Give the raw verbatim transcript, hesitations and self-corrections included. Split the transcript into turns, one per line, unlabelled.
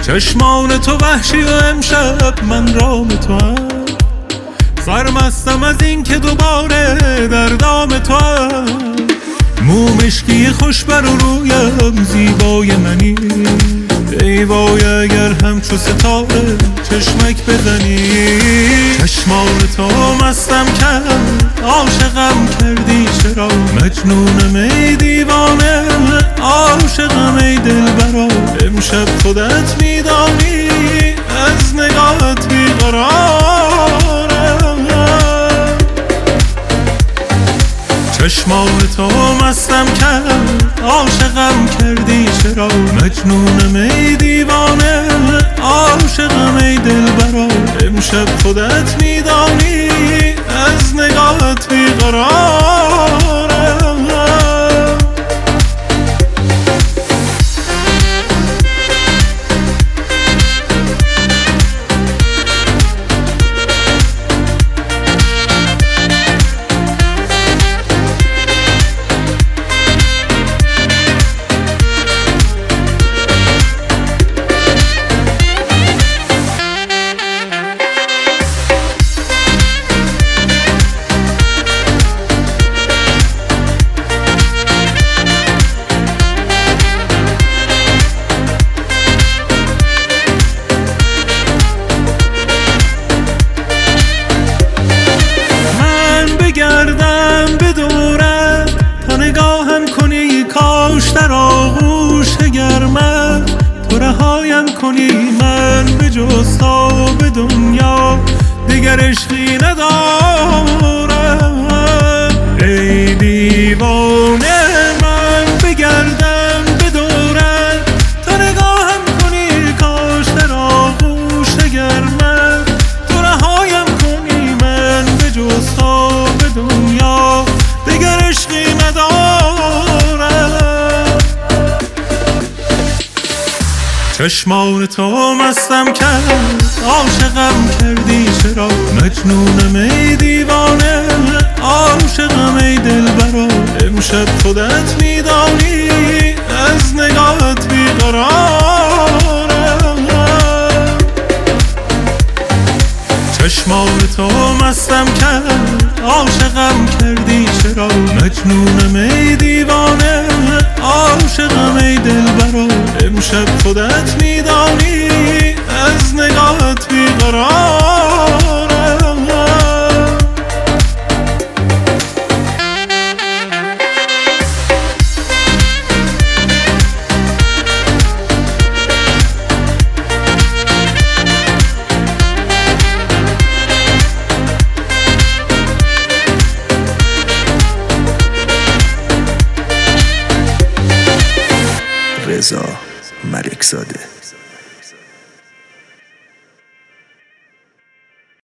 چشمان تو وحشی و امشب من رام تو هم سرمستم از این که دوباره در دام تو هم مو مشکی خوش بر رویم زیبای منی ای وای اگر همچو ستاره چشمک بزنی چشمان تو مستم کرد عاشقم کردی چرا مجنونم ای دیوانه عاشقم ای دلبرا امشب خودت میدانی از نگاهت بیقرارم چشمان تو مستم کرد عاشقم کردی چرا مجنونم ای دیوانه عاشقم ای دلبرا امشب خودت میدانی از نگاهت بیقرارم در آغوش گرمت تو رهایم کنی من به جز تا به دنیا دیگر عشقی ندارم ای دیوانه من بگردم به دورت تا نگاهم کنی کاش در آغوش گرمت تو رهایم کنی من به جز تا به دنیا دیگر عشقی ندارم چشمان تو مستم کرد عاشقم کردی چرا مجنونم ای دیوانه عاشقم ای دلبرا امشب خودت میدانی از نگاهت بیقرارم چشمان تو مستم کرد عاشقم کردی چرا مجنونم ای دیوانه عاشقم ای دلبرا امشب خودت میدانی از نگاهت بیقرارم
رضا ملکزاده.